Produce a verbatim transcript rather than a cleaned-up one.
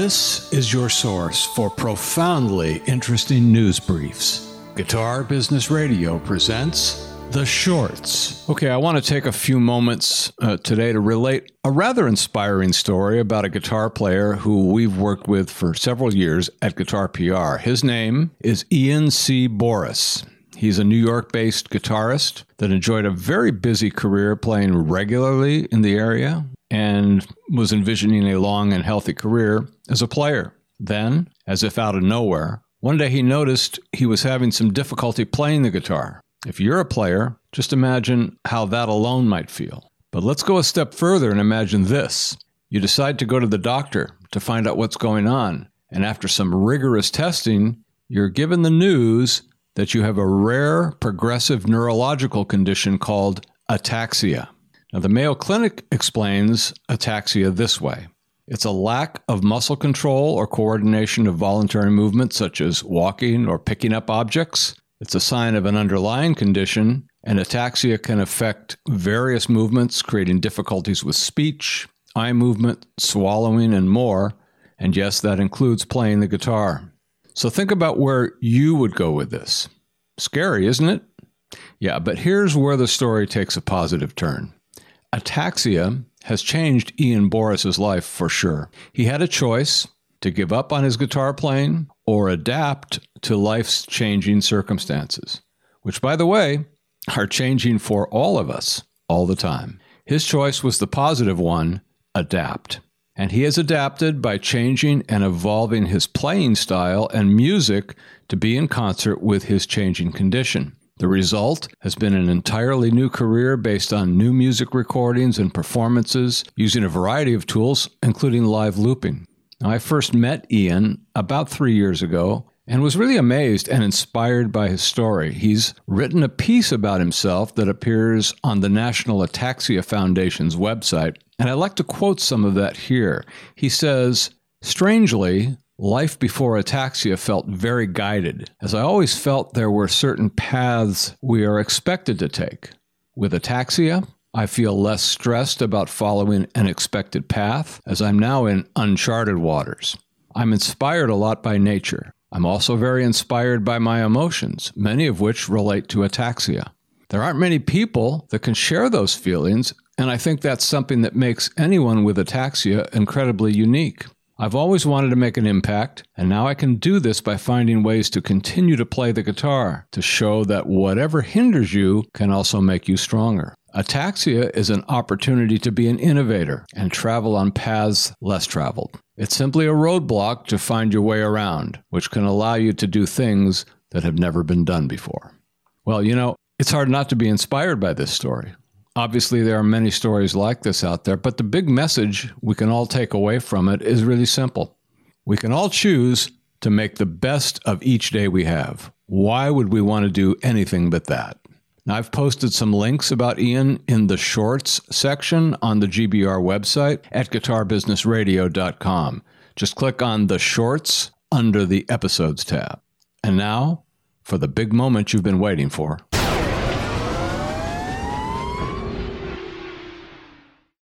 This is your source for profoundly interesting news briefs. Guitar Business Radio presents The Shorts. Okay, I want to take a few moments uh, today to relate a rather inspiring story about a guitar player who we've worked with for several years at Guitar P R. His name is Ian C. Boris. He's a New York-based guitarist that enjoyed a very busy career playing regularly in the area and was envisioning a long and healthy career as a player. Then, as if out of nowhere, one day he noticed he was having some difficulty playing the guitar. If you're a player, just imagine how that alone might feel. But let's go a step further and imagine this. You decide to go to the doctor to find out what's going on, and after some rigorous testing, you're given the news that you have a rare progressive neurological condition called ataxia. Now, the Mayo Clinic explains ataxia this way. It's a lack of muscle control or coordination of voluntary movements such as walking or picking up objects. It's a sign of an underlying condition, and ataxia can affect various movements, creating difficulties with speech, eye movement, swallowing, and more. And yes, that includes playing the guitar. So think about where you would go with this. Scary, isn't it? Yeah, but here's where the story takes a positive turn. Ataxia has changed Ian Boris's life for sure. He had a choice to give up on his guitar playing or adapt to life's changing circumstances, which, by the way, are changing for all of us all the time. His choice was the positive one, adapt. And he has adapted by changing and evolving his playing style and music to be in concert with his changing condition. The result has been an entirely new career based on new music recordings and performances using a variety of tools, including live looping. Now, I first met Ian about three years ago and was really amazed and inspired by his story. He's written a piece about himself that appears on the National Ataxia Foundation's website, and I'd like to quote some of that here. He says, "Strangely, life before ataxia felt very guided, as I always felt there were certain paths we are expected to take. With ataxia, I feel less stressed about following an expected path, as I'm now in uncharted waters. I'm inspired a lot by nature. I'm also very inspired by my emotions, many of which relate to ataxia. There aren't many people that can share those feelings, and I think that's something that makes anyone with ataxia incredibly unique. I've always wanted to make an impact, and now I can do this by finding ways to continue to play the guitar, to show that whatever hinders you can also make you stronger. Ataxia is an opportunity to be an innovator and travel on paths less traveled. It's simply a roadblock to find your way around, which can allow you to do things that have never been done before." Well, you know, it's hard not to be inspired by this story. Obviously, there are many stories like this out there, but the big message we can all take away from it is really simple. We can all choose to make the best of each day we have. Why would we want to do anything but that? Now, I've posted some links about Ian in the Shorts section on the G B R website at guitar business radio dot com. Just click on the Shorts under the Episodes tab. And now, for the big moment you've been waiting for.